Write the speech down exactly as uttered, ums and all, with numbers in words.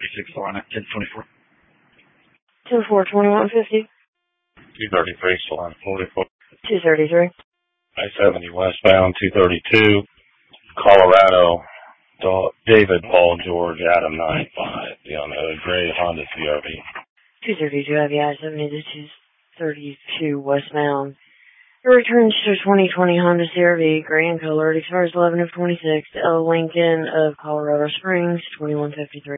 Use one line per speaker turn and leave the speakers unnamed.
thirty-six, Solana, ten twenty-four.
two four twenty-one fifty.
two thirty-three, Solana, forty-four.
two thirty-three.
I seventy westbound, two thirty-two. Colorado, David, Paul, George, Adam, nine five. Be on the gray Honda C R V.
two thirty-two, heavy I seventy to two thirty-two westbound. It returns to twenty twenty Honda C R V, gray in color. It expires eleven of twenty-six. L. Lincoln of Colorado Springs, twenty-one fifty-three.